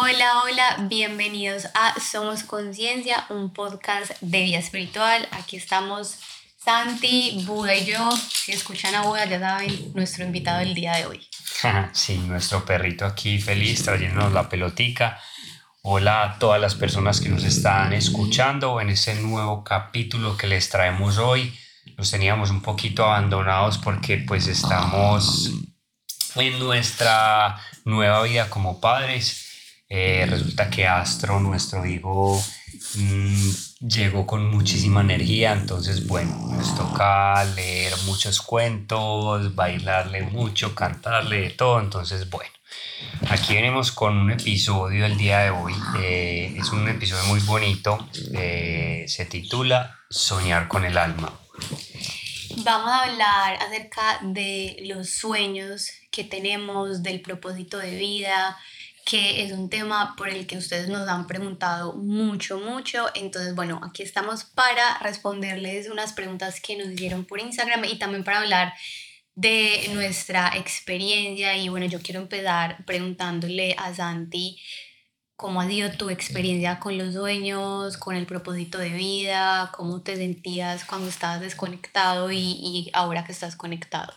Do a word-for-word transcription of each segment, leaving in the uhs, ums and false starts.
Hola, hola, bienvenidos a Somos Conciencia, un podcast de vida espiritual. Aquí estamos Santi, Buda y yo. Si escuchan a Buda ya saben, nuestro invitado del día de hoy. Sí, nuestro perrito aquí feliz trayéndonos la pelotica. Hola a todas las personas que nos están escuchando en este nuevo capítulo que les traemos hoy. Los teníamos un poquito abandonados porque pues estamos en nuestra nueva vida como padres. Eh, resulta que Astro, nuestro hijo, mmm, llegó con muchísima energía, entonces bueno, nos toca leer muchos cuentos, bailarle mucho, cantarle de todo, entonces bueno. Aquí venimos con un episodio el día de hoy, eh, es un episodio muy bonito, eh, se titula Soñar con el alma. Vamos a hablar acerca de los sueños que tenemos, del propósito de vida, que es un tema por el que ustedes nos han preguntado mucho, mucho. Entonces, bueno, aquí estamos para responderles unas preguntas que nos hicieron por Instagram y también para hablar de nuestra experiencia. Y bueno, yo quiero empezar preguntándole a Santi, ¿cómo ha sido tu experiencia con los sueños, con el propósito de vida? ¿Cómo te sentías cuando estabas desconectado y, y ahora que estás conectado?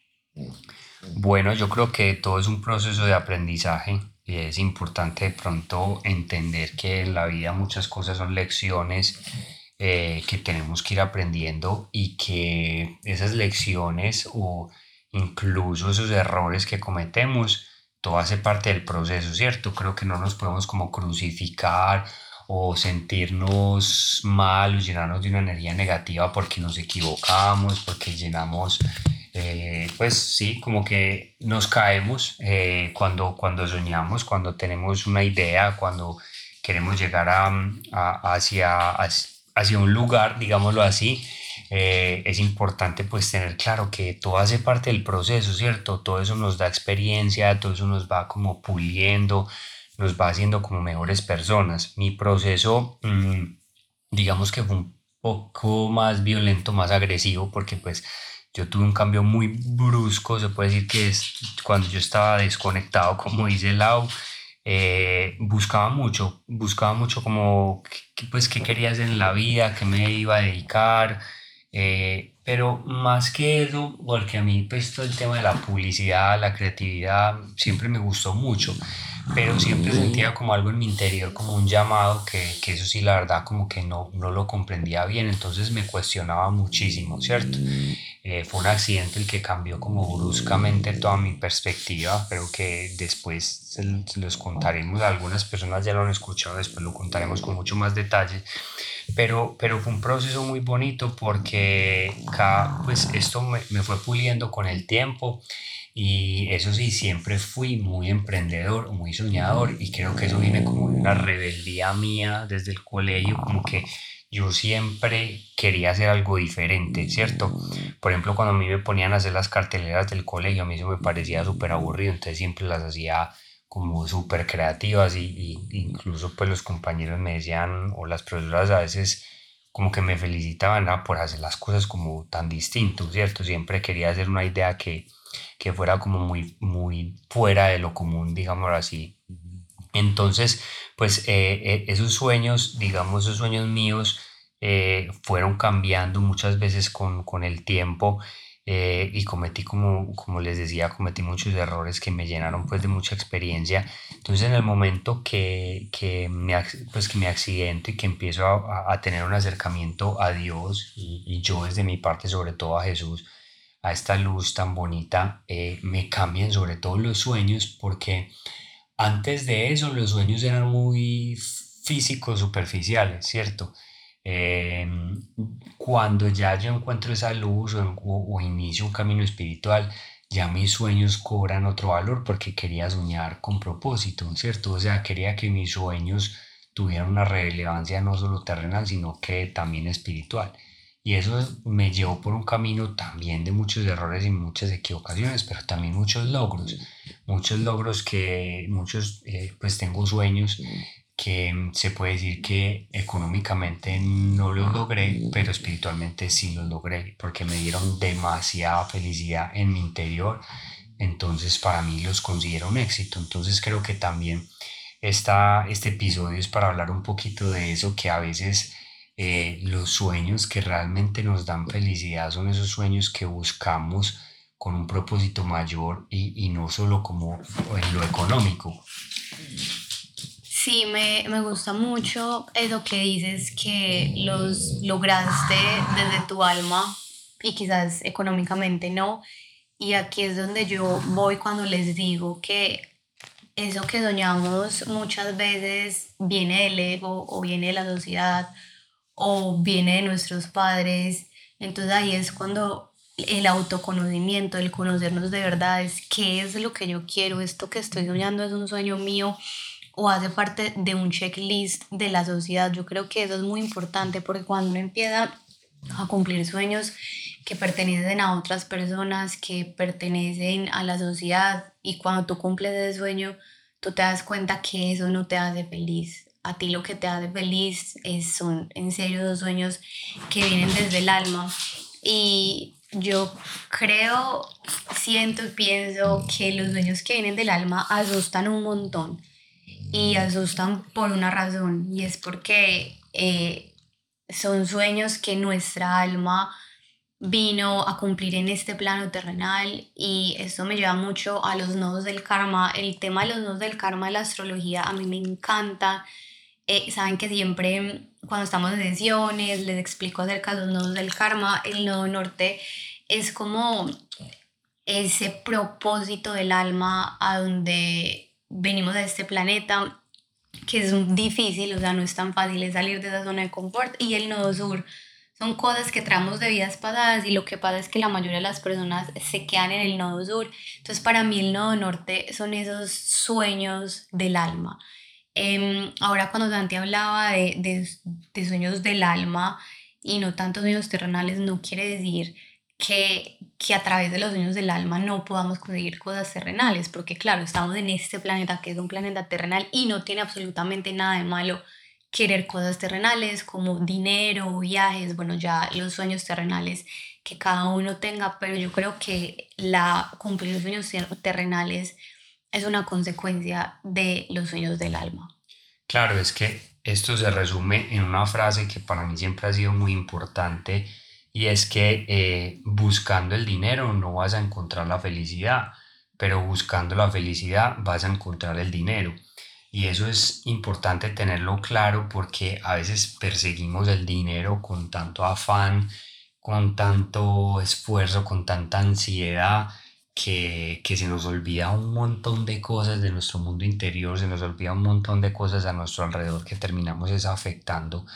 Bueno, yo creo que todo es un proceso de aprendizaje y es importante de pronto entender que en la vida muchas cosas son lecciones eh, que tenemos que ir aprendiendo y que esas lecciones o incluso esos errores que cometemos, todo hace parte del proceso, ¿cierto? Creo que no nos podemos como crucificar o sentirnos mal o llenarnos de una energía negativa porque nos equivocamos, porque llenamos eh, pues sí, como que nos caemos eh, cuando, cuando soñamos, cuando tenemos una idea, cuando queremos llegar a, a- hacia, hacia un lugar, digámoslo así. Eh, es importante pues tener claro que todo hace parte del proceso, ¿cierto? Todo eso nos da experiencia, todo eso nos va como puliendo, nos va haciendo como mejores personas. Mi proceso, mm, digamos que fue un poco más violento, más agresivo, porque pues yo tuve un cambio muy brusco, se puede decir que es cuando yo estaba desconectado, como dice Lau, eh, buscaba mucho, buscaba mucho como, qué- pues, qué quería hacer en la vida, qué me iba a dedicar, eh, pero más que eso, porque a mí pues todo el tema de la publicidad, la creatividad, siempre me gustó mucho, pero siempre sentía como algo en mi interior, como un llamado, que, que eso sí, la verdad, como que no, no lo comprendía bien, entonces me cuestionaba muchísimo, ¿cierto? Eh, fue un accidente el que cambió como bruscamente toda mi perspectiva, pero que después se, se los contaremos, algunas personas ya lo han escuchado, después lo contaremos con mucho más detalle, pero, pero fue un proceso muy bonito porque cada, pues esto me, me fue puliendo con el tiempo. Y eso sí, siempre fui muy emprendedor, muy soñador y creo que eso viene como de una rebeldía mía desde el colegio, como que yo siempre quería hacer algo diferente, ¿cierto? Por ejemplo, cuando a mí me ponían a hacer las carteleras del colegio, a mí eso me parecía súper aburrido, entonces siempre las hacía como súper creativas y, y incluso pues los compañeros me decían o las profesoras a veces como que me felicitaban, ah, por hacer las cosas como tan distinto, ¿cierto? Siempre quería hacer una idea que, que fuera como muy, muy fuera de lo común, digámoslo así. Entonces, pues eh, eh, esos sueños, digamos, esos sueños míos eh, fueron cambiando muchas veces con, con el tiempo, eh, y cometí, como, como les decía, cometí muchos errores que me llenaron pues de mucha experiencia. Entonces, en el momento que, que, me, ac- pues, que me accidento y que empiezo a, a- a tener un acercamiento a Dios y, y yo desde mi parte, sobre todo a Jesús, a esta luz tan bonita, eh, me cambian sobre todo los sueños porque antes de eso, los sueños eran muy físicos, superficiales, ¿cierto? Eh, Cuando ya yo encuentro esa luz o, o- o inicio un camino espiritual, ya mis sueños cobran otro valor porque quería soñar con propósito, ¿cierto? O sea, quería que mis sueños tuvieran una relevancia no solo terrenal, sino que también espiritual. Y eso me llevó por un camino también de muchos errores y muchas equivocaciones, pero también muchos logros muchos logros que muchos, eh, pues tengo sueños que mm, se puede decir que económicamente no los logré, pero espiritualmente sí los logré, porque me dieron demasiada felicidad en mi interior. Entonces para mí los considero un éxito. Entonces creo que también esta, este episodio es para hablar un poquito de eso, que a veces eh, los sueños que realmente nos dan felicidad son esos sueños que buscamos con un propósito mayor y, y no solo como en lo económico. Sí, me, me gusta mucho eso que dices, que los lograste desde tu alma y quizás económicamente no. Y aquí es donde yo voy cuando les digo que eso que soñamos muchas veces viene del ego o viene de la sociedad o viene de nuestros padres. Entonces ahí es cuando el autoconocimiento, el conocernos de verdad es qué es lo que yo quiero, esto que estoy soñando es un sueño mío o hace parte de un checklist de la sociedad. Yo creo que eso es muy importante porque cuando uno empieza a cumplir sueños que pertenecen a otras personas, que pertenecen a la sociedad, y cuando tú cumples ese sueño, tú te das cuenta que eso no te hace feliz. A ti lo que te hace feliz es, son en serio los sueños que vienen desde el alma. Y yo creo, siento y pienso que los sueños que vienen del alma asustan un montón y asustan por una razón y es porque eh, son sueños que nuestra alma vino a cumplir en este plano terrenal y esto me lleva mucho a los nodos del karma. El tema de los nodos del karma de la astrología a mí me encanta. Eh, saben que siempre cuando estamos en sesiones les explico acerca de los nodos del karma. El nodo norte es como ese propósito del alma a donde venimos a este planeta, que es difícil, o sea, no es tan fácil es salir de esa zona de confort. Y el nodo sur son cosas que traemos de vidas pasadas y lo que pasa es que la mayoría de las personas se quedan en el nodo sur. Entonces para mí el nodo norte son esos sueños del alma. Eh, ahora cuando Dante hablaba de, de, de sueños del alma y no tantos sueños terrenales, no quiere decir que, que a través de los sueños del alma no podamos conseguir cosas terrenales, porque claro, estamos en este planeta que es un planeta terrenal y no tiene absolutamente nada de malo querer cosas terrenales como dinero, viajes, bueno, ya los sueños terrenales que cada uno tenga, pero yo creo que la cumplir los sueños terrenales es una consecuencia de los sueños del alma. Claro, es que esto se resume en una frase que para mí siempre ha sido muy importante y es que eh, buscando el dinero no vas a encontrar la felicidad, pero buscando la felicidad vas a encontrar el dinero. Y eso es importante tenerlo claro porque a veces perseguimos el dinero con tanto afán, con tanto esfuerzo, con tanta ansiedad que, que se nos olvida un montón de cosas de nuestro mundo interior, se nos olvida un montón de cosas a nuestro alrededor que terminamos es afectando,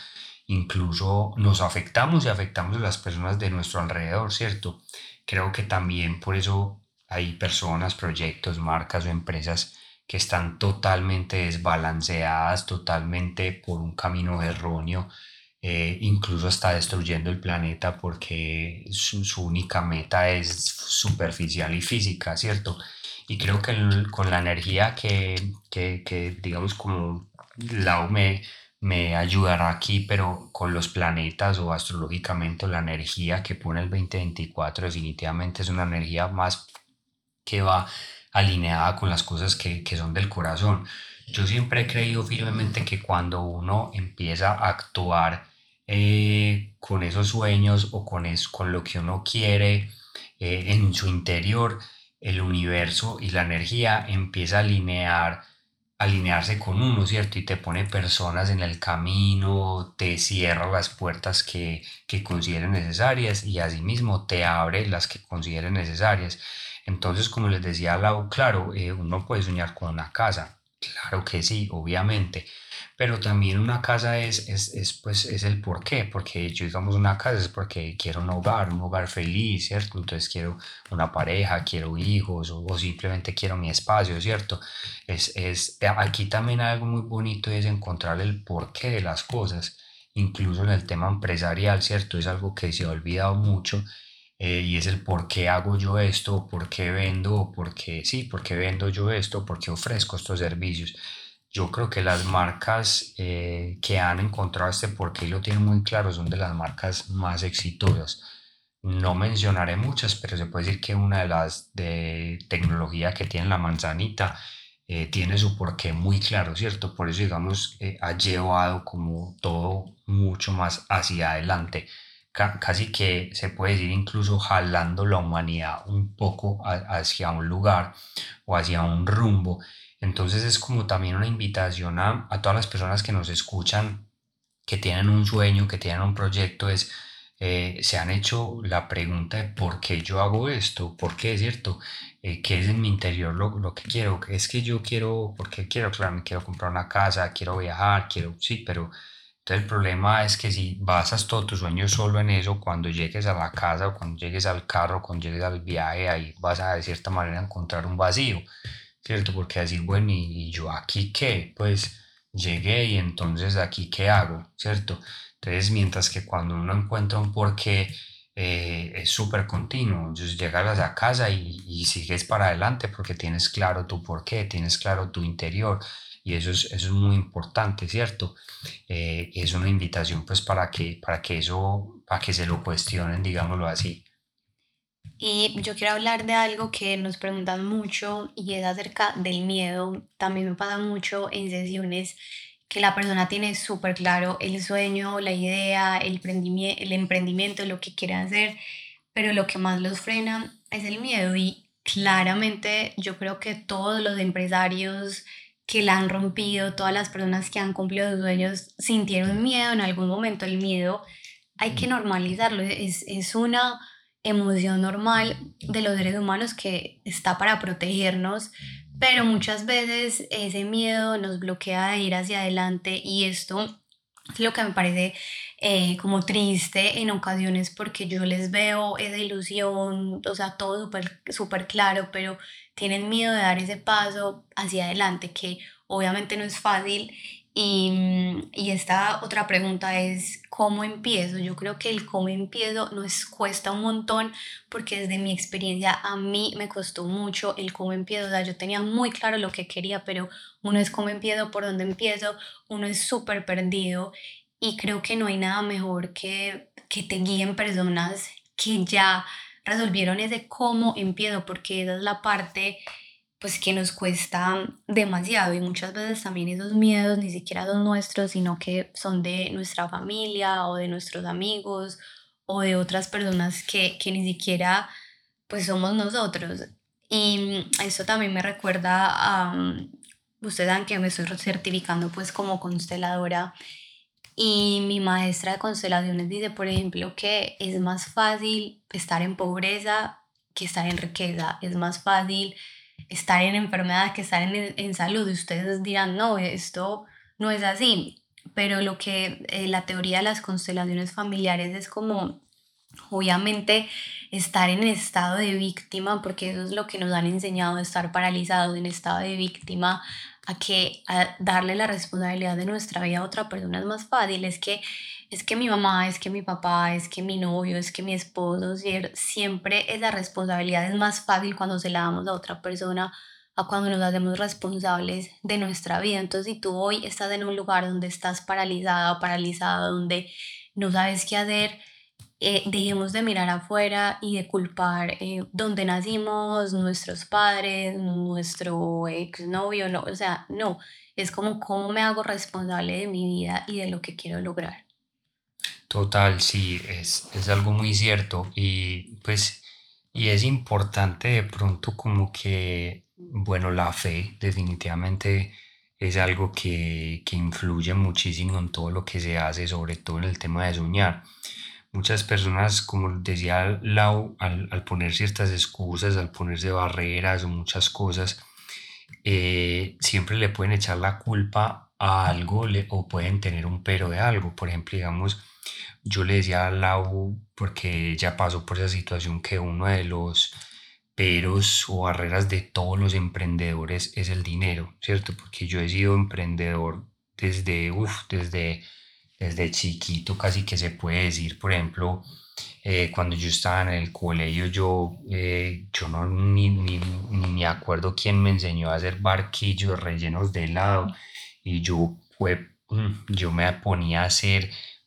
incluso nos afectamos y afectamos a las personas de nuestro alrededor, ¿cierto? Creo que también por eso hay personas, proyectos, marcas o empresas que están totalmente desbalanceadas, totalmente por un camino erróneo, eh, incluso está destruyendo el planeta porque su, su única meta es superficial y física, ¿cierto? Y creo que el- con la energía que, que, que digamos, como Lau me, me ayudará aquí, pero con los planetas o astrológicamente la energía que pone el veinte veinticuatro definitivamente es una energía más que va alineada con las cosas que, que son del corazón. Yo siempre he creído firmemente que cuando uno empieza a actuar eh, con esos sueños o con, es, con lo que uno quiere eh, en su interior, el universo y la energía empieza a alinear, alinearse con uno, ¿cierto? Y te pone personas en el camino, te cierra las puertas que, que considere necesarias y asimismo te abre las que considere necesarias. Entonces, como les decía Lau, claro, eh, uno puede soñar con una casa, claro que sí, obviamente, pero también una casa es, es, es, pues, es el por qué, porque yo digamos una casa es porque quiero un hogar, un hogar feliz, ¿cierto? Entonces quiero una pareja, quiero hijos o, o simplemente quiero mi espacio, ¿cierto? Es, es, aquí también hay algo muy bonito es encontrar el porqué de las cosas, incluso en el tema empresarial, ¿cierto? Es algo que se ha olvidado mucho eh, y es el por qué hago yo esto, por qué vendo, por qué sí, por qué vendo yo esto, por qué ofrezco estos servicios. Yo creo que las marcas eh, que han encontrado este por qué y lo tienen muy claro son de las marcas más exitosas. No mencionaré muchas, pero se puede decir que una de las de tecnología que tiene la manzanita eh, tiene su porqué muy claro, ¿cierto? Por eso, digamos, eh, ha llevado como todo mucho más hacia adelante. Ca- casi que se puede decir incluso jalando la humanidad un poco a- hacia un lugar o hacia un rumbo. Entonces es como también una invitación a, a todas las personas que nos escuchan, que tienen un sueño, que tienen un proyecto, es, eh, se han hecho la pregunta de por qué yo hago esto, por qué, es cierto, eh, qué es en mi interior lo, lo que quiero, es que yo quiero, porque quiero, claro, me quiero comprar una casa, quiero viajar, quiero, sí, pero entonces el problema es que si basas todo tu sueño solo en eso, cuando llegues a la casa o cuando llegues al carro, cuando llegues al viaje, ahí vas a de cierta manera encontrar un vacío, ¿cierto? Porque decir, bueno, ¿y, y yo aquí qué? Pues llegué y entonces aquí qué hago, ¿cierto? Entonces, mientras que cuando uno encuentra un porqué, eh, es súper continuo, entonces llegas a casa y, y sigues para adelante porque tienes claro tu porqué, tienes claro tu interior y eso es, eso es muy importante, ¿cierto? Eh, es una invitación pues para que, para que eso, para que se lo cuestionen, digámoslo así. Y yo quiero hablar de algo que nos preguntan mucho y es acerca del miedo. También me pasa mucho en sesiones que la persona tiene súper claro el sueño, la idea, el, emprendimie- el emprendimiento, lo que quiere hacer, pero lo que más los frena es el miedo. Y claramente yo creo que todos los empresarios que la han rompido, todas las personas que han cumplido sus sueños, sintieron miedo en algún momento. El miedo hay que normalizarlo, es, es una emoción normal de los seres humanos que está para protegernos, pero muchas veces ese miedo nos bloquea de ir hacia adelante y esto es lo que me parece eh, como triste en ocasiones porque yo les veo esa ilusión, o sea, todo súper súper claro, pero tienen miedo de dar ese paso hacia adelante, que obviamente no es fácil. Y, mm, y esta otra pregunta es, ¿cómo empiezo? Yo creo que el cómo empiezo nos cuesta un montón porque desde mi experiencia a mí me costó mucho el cómo empiezo. O sea, yo tenía muy claro lo que quería, pero uno es cómo empiezo, por dónde empiezo, uno es súper perdido y creo que no hay nada mejor que, que te guíen personas que ya resolvieron ese cómo empiezo, porque esa es la parte pues que nos cuesta demasiado y muchas veces también esos miedos ni siquiera son nuestros, sino que son de nuestra familia o de nuestros amigos o de otras personas que, que ni siquiera pues somos nosotros. Y mm, eso también me recuerda a, mm, ustedes saben que me estoy certificando pues como consteladora y mi maestra de constelaciones dice, por ejemplo, que es más fácil estar en pobreza que estar en riqueza, es más fácil estar en enfermedad que estar en, en salud. Y ustedes dirán, no, esto no es así. Pero lo que eh, la teoría de las constelaciones familiares es como, obviamente, estar en estado de víctima, porque eso es lo que nos han enseñado, estar paralizados en estado de víctima, a que a darle la responsabilidad de nuestra vida a otra persona es más fácil. Es que, es que mi mamá, es que mi papá, es que mi novio, es que mi esposo, cier- siempre esa responsabilidad es más fácil cuando se la damos a otra persona a cuando nos hacemos responsables de nuestra vida. Entonces, si tú hoy estás en un lugar donde estás paralizada o paralizado, donde no sabes qué hacer, eh, dejemos de mirar afuera y de culpar eh, dónde nacimos, nuestros padres, nuestro exnovio, no, o sea, no, es como cómo me hago responsable de mi vida y de lo que quiero lograr. Total, sí, es, es algo muy cierto y pues, y es importante de pronto como que, bueno, la fe definitivamente es algo que, que influye muchísimo en todo lo que se hace, sobre todo en el tema de soñar. Muchas personas, como decía Lau, al, al poner ciertas excusas, al ponerse barreras o muchas cosas, eh, siempre le pueden echar la culpa a algo le- o pueden tener un pero de algo. Por ejemplo, digamos, yo le decía a Lau, porque ella pasó por esa situación, que uno de los peros o barreras de todos los emprendedores es el dinero, ¿cierto? Porque yo he sido emprendedor desde, uf, desde, desde chiquito, casi que se puede decir. Por ejemplo, eh, cuando yo estaba en el colegio, yo, eh, yo no ni, ni, ni me acuerdo quién me enseñó a hacer barquillos rellenos de helado y yo, fue, mm, yo me ponía a hacer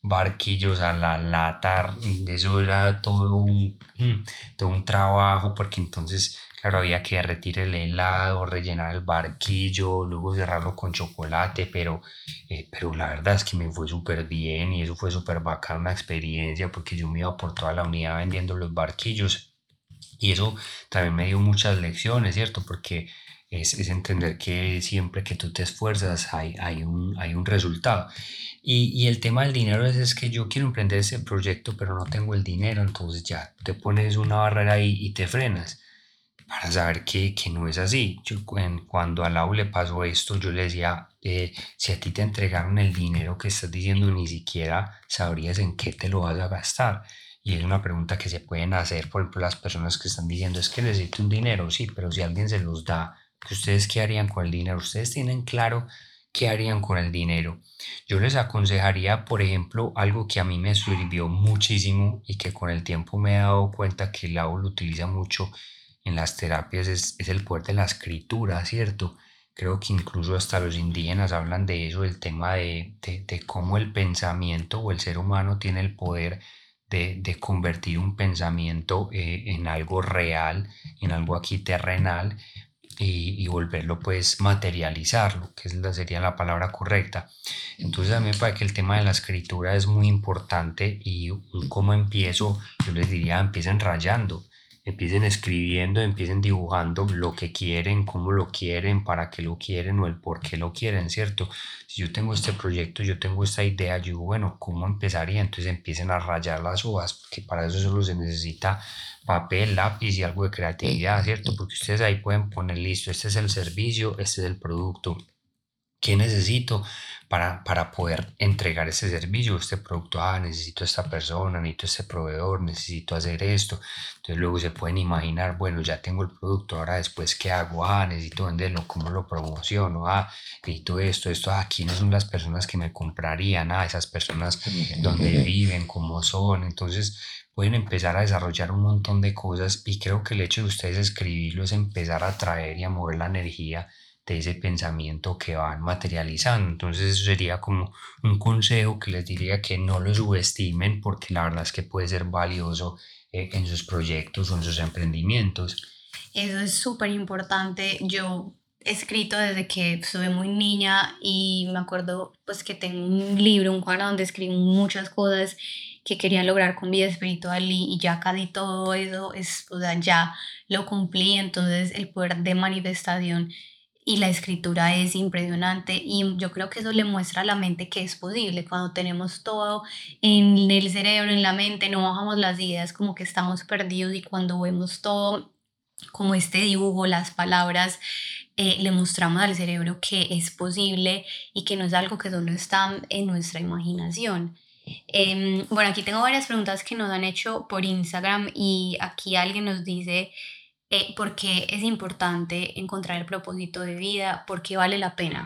barquillos a la lata, eso era todo un, mm, todo un trabajo, porque entonces, claro, había que derretir el helado, rellenar el barquillo, luego cerrarlo con chocolate, pero, eh, pero la verdad es que me fue súper bien y eso fue súper bacana una experiencia, porque yo me iba por toda la unidad vendiendo los barquillos. Y eso también me dio muchas lecciones, ¿cierto? Porque es, es entender que siempre que tú te esfuerzas hay, hay un, hay un resultado. Y, y el tema del dinero es, es que yo quiero emprender ese proyecto, pero no tengo el dinero, entonces ya te pones una barrera ahí y te frenas para saber que, que no es así. Yo, cuen- cuando a Lau le pasó esto, yo le decía, eh, si a ti te entregaron el dinero que estás diciendo, ni siquiera sabrías en qué te lo vas a gastar. Y es una pregunta que se pueden hacer, por ejemplo, las personas que están diciendo, es que necesito un dinero, sí, pero si alguien se los da, ¿que ustedes qué harían con el dinero? Ustedes tienen claro qué harían con el dinero. Yo les aconsejaría, por ejemplo, algo que a mí me sirvió muchísimo y que con el tiempo me he dado cuenta que Lau lo utiliza mucho en las terapias es, es el poder de la escritura, ¿cierto? Creo que incluso hasta los indígenas hablan de eso, del tema de, de, de cómo el pensamiento o el ser humano tiene el poder de, de convertir un pensamiento eh, en algo real, en algo aquí terrenal y, y volverlo pues materializarlo, que es la, sería la palabra correcta. Entonces a mí me parece que el tema de la escritura es muy importante y un cómo empiezo, yo les diría, empiecen rayando, empiecen escribiendo, empiecen dibujando lo que quieren, cómo lo quieren, para qué lo quieren o el por qué lo quieren, ¿cierto? Si yo tengo este proyecto, yo tengo esta idea, yo digo, bueno, ¿cómo empezaría? Entonces empiecen a rayar las hojas, porque para eso solo se necesita papel, lápiz y algo de creatividad, ¿cierto? Porque ustedes ahí pueden poner listo, este es el servicio, este es el producto. ¿Qué necesito para, para poder entregar ese servicio, este producto? Ah, necesito esta persona, necesito este proveedor, necesito hacer esto. Entonces luego se pueden imaginar, bueno, ya tengo el producto, ahora después, ¿qué hago? Ah, necesito venderlo, ¿cómo lo promociono? Ah, necesito esto, esto, ah, ¿quiénes son las personas que me comprarían? Ah, esas personas, dónde viven, cómo son. Entonces pueden empezar a desarrollar un montón de cosas y creo que el hecho de ustedes escribirlo es empezar a atraer y a mover la energía de ese pensamiento que van materializando. Entonces eso sería como un consejo que les diría, que no lo subestimen, porque la verdad es que puede ser valioso eh, en sus proyectos o en sus emprendimientos. Eso es súper importante. Yo he escrito desde que soy muy niña y me acuerdo pues que tengo un libro, un cuaderno donde escribo muchas cosas que quería lograr con vida espiritual y, y ya casi todo eso es, o sea, ya lo cumplí. Entonces el poder de manifestación y la escritura es impresionante y yo creo que eso le muestra a la mente que es posible. Cuando tenemos todo en el cerebro, en la mente, no bajamos las ideas, como que estamos perdidos, y cuando vemos todo como este dibujo, las palabras, eh, le mostramos al cerebro que es posible y que no es algo que solo está en nuestra imaginación. Em, bueno, aquí tengo varias preguntas que nos han hecho por Instagram y aquí alguien nos dice eh, por qué es importante encontrar el propósito de vida, por qué vale la pena.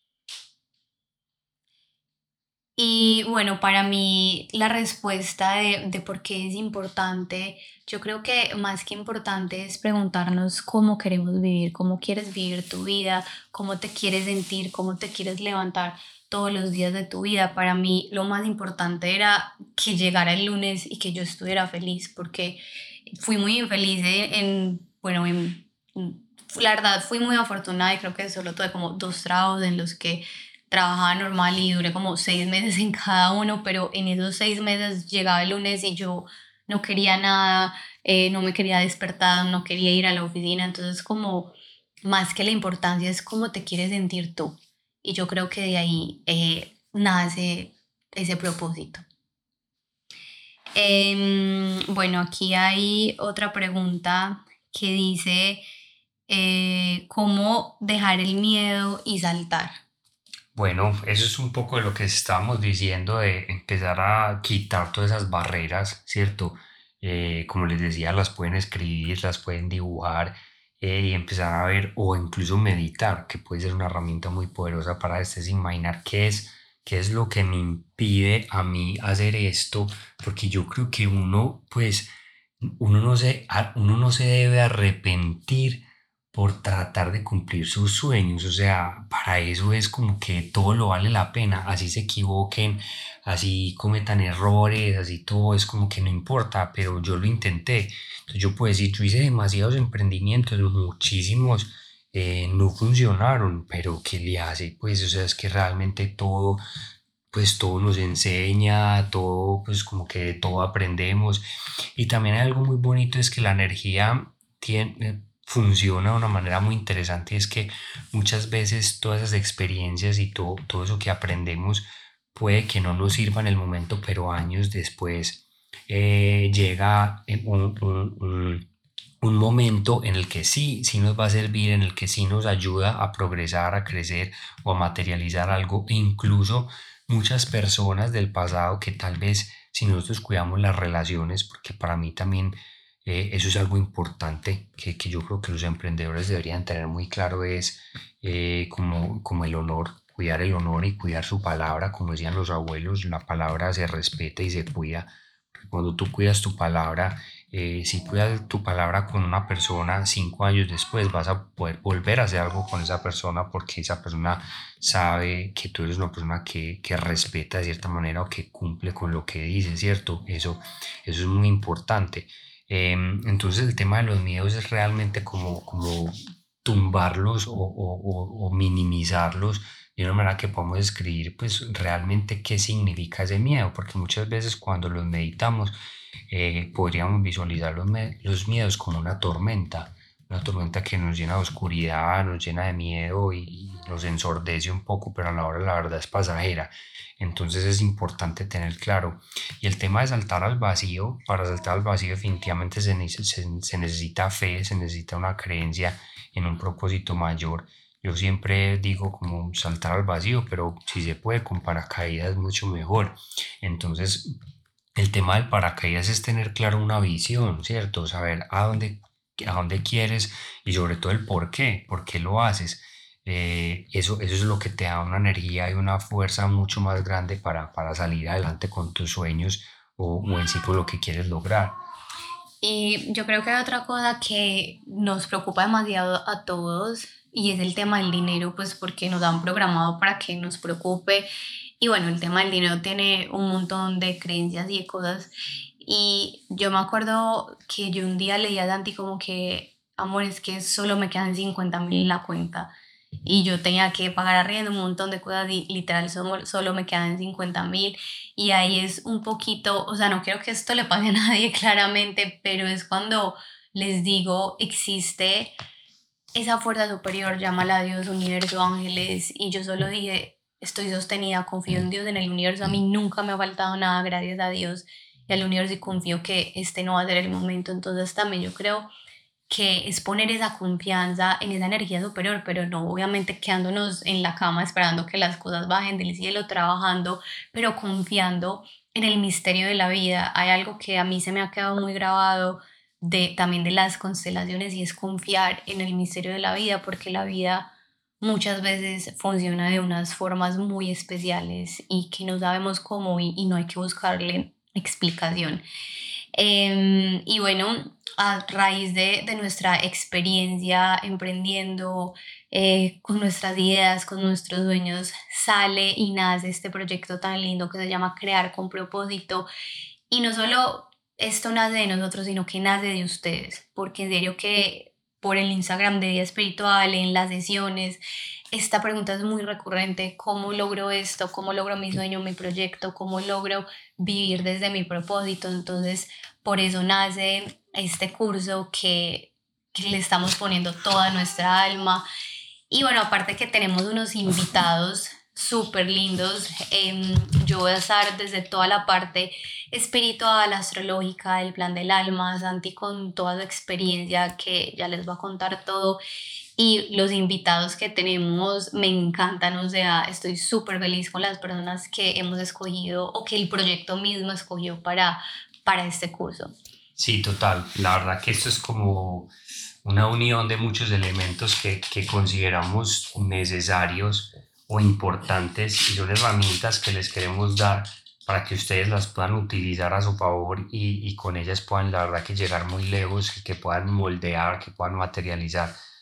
Y bueno, para mí la respuesta de, de por qué es importante, yo creo que más que importante es preguntarnos cómo queremos vivir, cómo quieres vivir tu vida, cómo te quieres sentir, cómo te quieres levantar todos los días de tu vida. Para mí lo más importante era que llegara el lunes y que yo estuviera feliz, porque fui muy infeliz en, en bueno, en, la verdad fui muy afortunada y creo que solo tuve como dos trabajos en los que trabajaba normal y duré como seis meses en cada uno, pero en esos seis meses llegaba el lunes y yo no quería nada, eh, no me quería despertar, no quería ir a la oficina. Entonces como más que la importancia es cómo te quieres sentir tú, y yo creo que de ahí eh, nace ese propósito. Em, bueno, aquí hay otra pregunta que dice, eh, ¿cómo dejar el miedo y saltar? Bueno, eso es un poco de lo que estábamos diciendo, de empezar a quitar todas esas barreras, ¿cierto? Eh, como les decía, las pueden escribir, las pueden dibujar eh, y empezar a ver o incluso meditar, que puede ser una herramienta muy poderosa para ustedes imaginar qué es, qué es lo que me impide a mí hacer esto, porque yo creo que uno, pues, uno no se, a- uno no se debe arrepentir por tratar de cumplir sus sueños. O sea, para eso es como que todo lo vale la pena, así se equivoquen, así cometan errores, así todo es como que no importa, pero yo lo intenté. Entonces yo puedo decir, yo hice demasiados emprendimientos, muchísimos eh, no funcionaron, pero ¿qué le hace? Pues, o sea, es que realmente todo, pues todo nos enseña, todo, pues como que de todo aprendemos. Y también hay algo muy bonito, es que la energía tiene, funciona de una manera muy interesante, es que muchas veces todas esas experiencias y todo, todo eso que aprendemos puede que no nos sirva en el momento, pero años después eh, llega un, un, un un momento en el que sí, sí nos va a servir, en el que sí nos ayuda a progresar, a crecer o a materializar algo, e incluso muchas personas del pasado que tal vez si nosotros cuidamos las relaciones, porque para mí también eh, eso es algo importante que, que yo creo que los emprendedores deberían tener muy claro, es eh, como, como el honor, cuidar el honor y cuidar su palabra, como decían los abuelos, la palabra se respeta y se cuida. Cuando tú cuidas tu palabra, eh, si cuidas tu palabra con una persona, cinco años después vas a poder volver a hacer algo con esa persona porque esa persona sabe que tú eres una persona que, que respeta de cierta manera o que cumple con lo que dice, ¿cierto? Eso, eso es muy importante. Eh, entonces el tema de los miedos es realmente como, como tumbarlos o, o, o, o minimizarlos de una manera que podamos describir pues realmente qué significa ese miedo, porque muchas veces cuando los meditamos eh, podríamos visualizar los, los miedos como una tormenta, una tormenta que nos llena de oscuridad, nos llena de miedo y nos ensordece un poco, pero a la hora la verdad es pasajera. Entonces es importante tener claro. Y el tema de saltar al vacío, para saltar al vacío definitivamente se, se, se necesita fe, se necesita una creencia en un propósito mayor. Yo siempre digo como saltar al vacío, pero si se puede con paracaídas es mucho mejor. Entonces el tema del paracaídas es tener claro una visión, ¿cierto? Saber a dónde, a dónde quieres y sobre todo el por qué, por qué lo haces. Eh, eso, eso es lo que te da una energía y una fuerza mucho más grande para, para salir adelante con tus sueños o, o en sí por lo que quieres lograr. Y yo creo que hay otra cosa que nos preocupa demasiado a todos y es el tema del dinero, pues porque nos han programado para que nos preocupe. Y bueno, el tema del dinero tiene un montón de creencias y de cosas. Y yo me acuerdo que yo un día le di a Dante como que, amor, es que solo me quedan cincuenta mil en la cuenta. Y yo tenía que pagar arriendo, un montón de cosas y literal solo, solo me quedan cincuenta mil. Y ahí es un poquito, o sea, no quiero que esto le pase a nadie claramente, pero es cuando les digo, existe esa fuerza superior, llámala a Dios, universo, ángeles, y yo solo dije, estoy sostenida, confío en Dios, en el universo, a mí nunca me ha faltado nada, gracias a Dios y al universo, y confío que este no va a ser el momento. Entonces también yo creo que es poner esa confianza en esa energía superior, pero no obviamente quedándonos en la cama esperando que las cosas bajen del cielo, trabajando, pero confiando en el misterio de la vida. Hay algo que a mí se me ha quedado muy grabado de, también de las constelaciones, y es confiar en el misterio de la vida, porque la vida muchas veces funciona de unas formas muy especiales y que no sabemos cómo, y, y no hay que buscarle explicación. Eh, y bueno, a raíz de, de nuestra experiencia emprendiendo, eh, con nuestras ideas, con nuestros sueños, sale y nace este proyecto tan lindo que se llama Crear con Propósito. Y no solo esto nace de nosotros, sino que nace de ustedes, porque en serio que por el Instagram de Vida Espiritual, en las sesiones, esta pregunta es muy recurrente: ¿cómo logro esto? ¿Cómo logro mi sueño, mi proyecto? ¿Cómo logro vivir desde mi propósito? Entonces, por eso nace este curso que, que le estamos poniendo toda nuestra alma. Y bueno, aparte que tenemos unos invitados súper lindos, eh, yo voy a estar desde toda la parte espiritual, astrológica, del plan del alma, Santi con toda su experiencia que ya les va a contar todo. Y los invitados que tenemos me encantan, o sea, estoy súper feliz con las personas que hemos escogido o que el proyecto mismo escogió para, para este curso. Sí, total. La verdad que esto es como una unión de muchos elementos que, que consideramos necesarios o importantes y son herramientas que les queremos dar para que ustedes las puedan utilizar a su favor y, y con ellas puedan, la verdad, que llegar muy lejos, que puedan moldear, que puedan materializar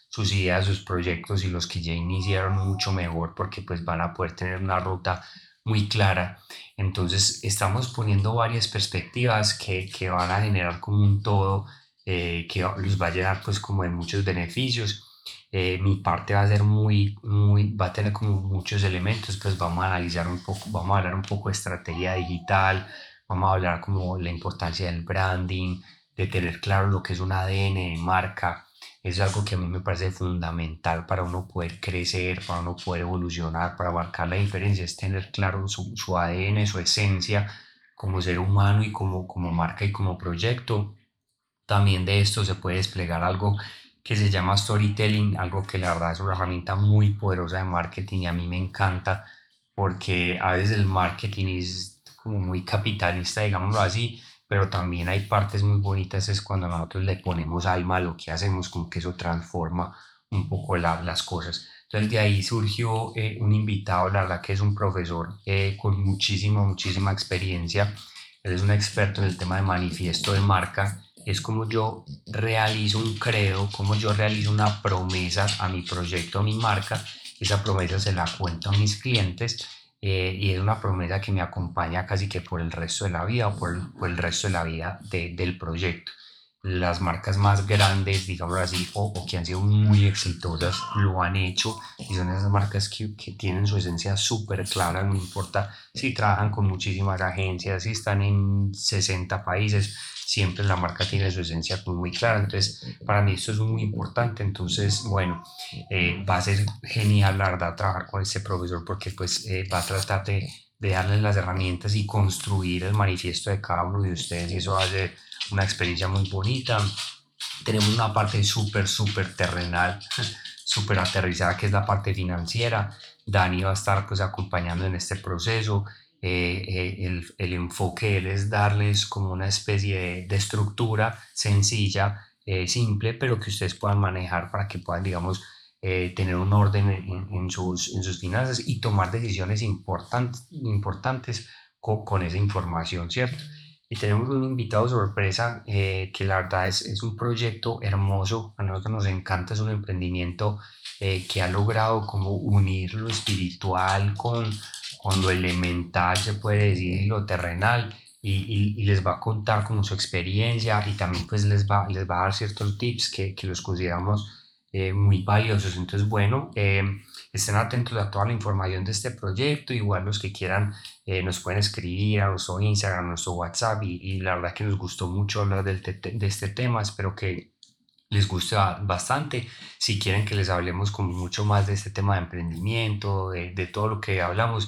sus ideas, sus proyectos y los que ya iniciaron mucho mejor porque pues van a poder tener una ruta muy clara. Entonces estamos poniendo varias perspectivas que, que van a generar como un todo, eh, que los va a llenar pues como de muchos beneficios. Eh, mi parte va a ser muy, muy, va a tener como muchos elementos, pues vamos a analizar un poco, vamos a hablar un poco de estrategia digital, vamos a hablar como la importancia del branding, de tener claro lo que es un A D N de marca. Es algo que a mí me parece fundamental para uno poder crecer, para uno poder evolucionar, para marcar la diferencia, es tener claro su, su A D N, su esencia como ser humano y como, como marca y como proyecto. También de esto se puede desplegar algo que se llama storytelling, algo que la verdad es una herramienta muy poderosa de marketing y a mí me encanta porque a veces el marketing es como muy capitalista, digámoslo así, pero también hay partes muy bonitas, es cuando nosotros le ponemos alma a lo que hacemos, como que eso transforma un poco la, las cosas. Entonces de ahí surgió eh, un invitado, la verdad que es un profesor eh, con muchísima, muchísima experiencia. Él es un experto en el tema de manifiesto de marca. Es como yo realizo un credo, como yo realizo una promesa a mi proyecto, a mi marca. Esa promesa se la cuento a mis clientes eh, y es una promesa que me acompaña casi que por el resto de la vida o por el, por el resto de la vida de, del proyecto. Las marcas más grandes, digamos así, o, o, que han sido muy exitosas, lo han hecho y son esas marcas que, que tienen su esencia súper clara, no importa si trabajan con muchísimas agencias, si están en sesenta países, siempre la marca tiene su esencia muy clara. Entonces, para mí esto es muy importante. Entonces, bueno, eh, va a ser genial, la verdad, trabajar con este profesor porque pues eh, va a tratar de, de darles las herramientas y construir el manifiesto de cada uno de ustedes y eso va a ser una experiencia muy bonita. Tenemos una parte súper, súper terrenal, súper aterrizada, que es la parte financiera. Dani va a estar pues acompañando en este proceso. Eh, eh, el, el enfoque de él es darles como una especie de, de estructura sencilla, eh, simple, pero que ustedes puedan manejar para que puedan, digamos, eh, tener un orden en, en, sus, en sus finanzas y tomar decisiones importantes, importantes con, con esa información, ¿cierto? Y tenemos un invitado sorpresa eh, que la verdad es, es un proyecto hermoso, a nosotros nos encanta, es un emprendimiento eh, que ha logrado como unir lo espiritual con, con lo elemental, se puede decir, y lo terrenal, y, y, y les va a contar como su experiencia y también pues les va, les va a dar ciertos tips que, que los consideramos eh, muy valiosos. Entonces, bueno, eh, estén atentos a toda la información de este proyecto, igual los que quieran eh, nos pueden escribir a nuestro Instagram, a nuestro WhatsApp y, y la verdad que nos gustó mucho hablar del te de este tema, espero que les guste bastante. Si quieren que les hablemos con mucho más de este tema de emprendimiento, de, de todo lo que hablamos,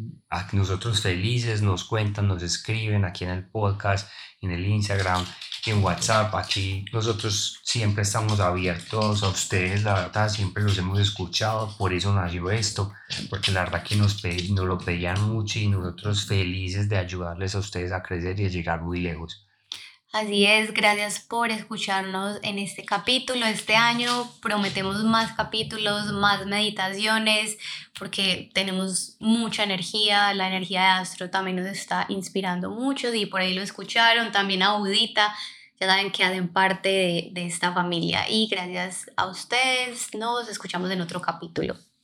a nosotros felices, nos cuentan, nos escriben aquí en el podcast, en el Instagram, en WhatsApp. Aquí nosotros siempre estamos abiertos a ustedes, la verdad, siempre los hemos escuchado, por eso nació esto, porque la verdad que nos, nos lo pedían mucho y nosotros felices de ayudarles a ustedes a crecer y a llegar muy lejos. Así es, gracias por escucharnos en este capítulo. Este año prometemos más capítulos, más meditaciones, porque tenemos mucha energía. La energía de Astro también nos está inspirando mucho y por ahí lo escucharon. También a Udita, ya saben que hacen parte de, de esta familia. Y gracias a ustedes, nos escuchamos en otro capítulo.